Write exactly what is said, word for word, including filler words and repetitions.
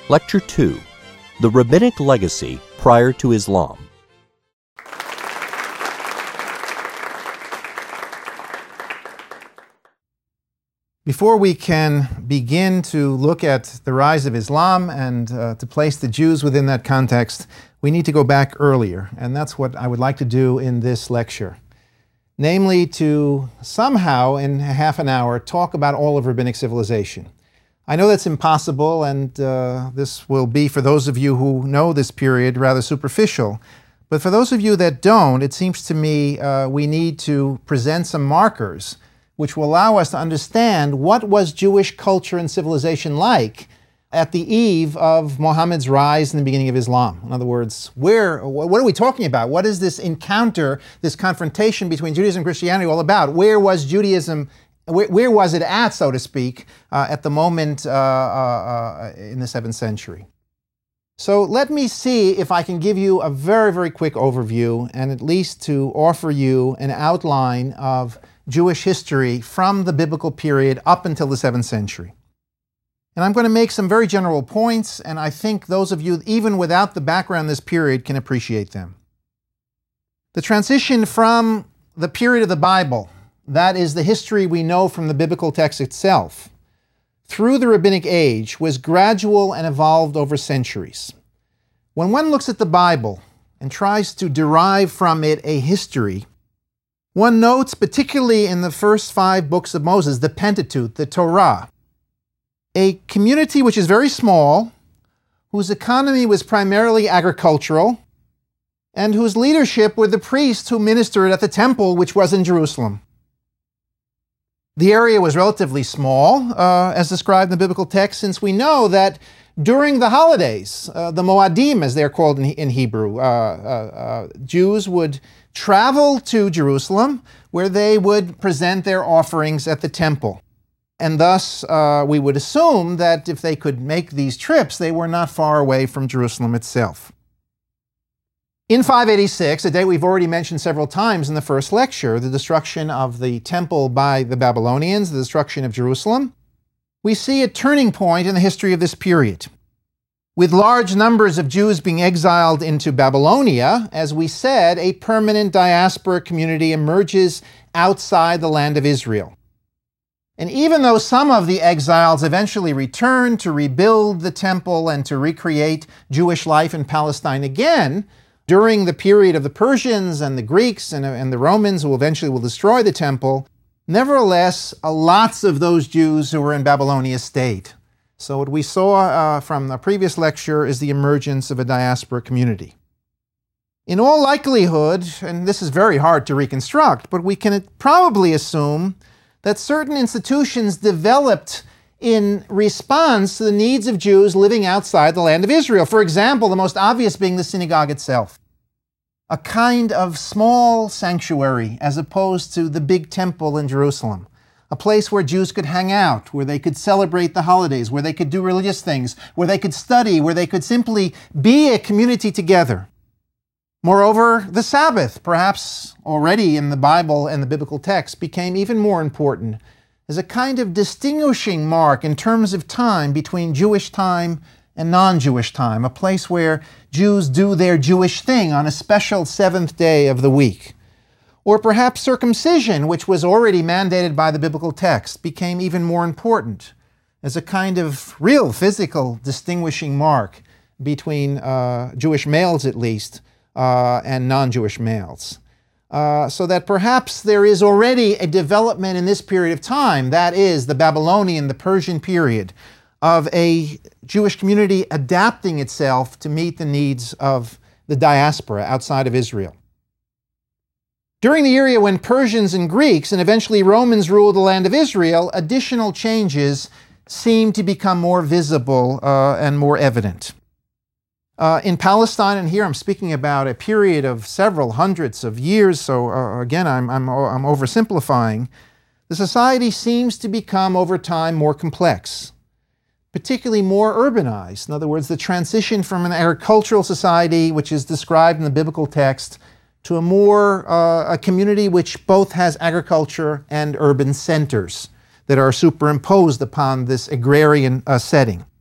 Lecture two, The Rabbinic Legacy Prior to Islam. Before we can begin to look at the rise of Islam and uh, to place the Jews within that context, we need to go back earlier, and that's what I would like to do in this lecture. Namely, to somehow, in half an hour, talk about all of rabbinic civilization. I know that's impossible, and uh, this will be, for those of you who know this period, rather superficial. But for those of you that don't, it seems to me uh, we need to present some markers which will allow us to understand what was Jewish culture and civilization like at the eve of Muhammad's rise and the beginning of Islam. In other words, where, what are we talking about? What is this encounter, this confrontation between Judaism and Christianity all about? Where was Judaism, where, where was it at, so to speak, uh, at the moment uh, uh, uh, in the seventh century? So let me see if I can give you a very, very quick overview, and at least to offer you an outline of Jewish history from the biblical period up until the seventh century. And I'm going to make some very general points, and I think those of you, even without the background in this period, can appreciate them. The transition from the period of the Bible, that is the history we know from the biblical text itself, through the rabbinic age was gradual and evolved over centuries. When one looks at the Bible and tries to derive from it a history, one notes, particularly in the first five books of Moses, the Pentateuch, the Torah, a community which is very small, whose economy was primarily agricultural, and whose leadership were the priests who ministered at the temple, which was in Jerusalem. The area was relatively small, uh, as described in the biblical text, since we know that during the holidays, uh, the Moadim, as they're called in, in Hebrew, uh, uh, uh, Jews would travel to Jerusalem, where they would present their offerings at the temple. And thus, uh, we would assume that if they could make these trips, they were not far away from Jerusalem itself. In five eighty-six, a date we've already mentioned several times in the first lecture, the destruction of the temple by the Babylonians, the destruction of Jerusalem, we see a turning point in the history of this period. With large numbers of Jews being exiled into Babylonia, as we said, a permanent diaspora community emerges outside the land of Israel. And even though some of the exiles eventually returned to rebuild the temple and to recreate Jewish life in Palestine again, during the period of the Persians and the Greeks and, and the Romans, who eventually will destroy the temple, nevertheless, uh, lots of those Jews who were in Babylonia stayed. So what we saw uh, from the previous lecture is the emergence of a diaspora community. In all likelihood, and this is very hard to reconstruct, but we can probably assume that certain institutions developed in response to the needs of Jews living outside the land of Israel. For example, the most obvious being the synagogue itself. A kind of small sanctuary as opposed to the big temple in Jerusalem. A place where Jews could hang out, where they could celebrate the holidays, where they could do religious things, where they could study, where they could simply be a community together. Moreover, the Sabbath, perhaps already in the Bible and the biblical text, became even more important as a kind of distinguishing mark in terms of time between Jewish time and non-Jewish time, a place where Jews do their Jewish thing on a special seventh day of the week. Or perhaps circumcision, which was already mandated by the biblical text, became even more important as a kind of real physical distinguishing mark between uh, Jewish males, at least, uh, and non-Jewish males. Uh, so that perhaps there is already a development in this period of time, that is, the Babylonian, the Persian period, of a Jewish community adapting itself to meet the needs of the diaspora outside of Israel. During the era when Persians and Greeks and eventually Romans ruled the land of Israel, additional changes seem to become more visible uh, and more evident. Uh, in Palestine, and here I'm speaking about a period of several hundreds of years, so uh, again, I'm, I'm, I'm oversimplifying, the society seems to become over time more complex, particularly more urbanized. In other words, the transition from an agricultural society, which is described in the biblical text, to a more, uh, a community which both has agriculture and urban centers that are superimposed upon this agrarian uh, setting.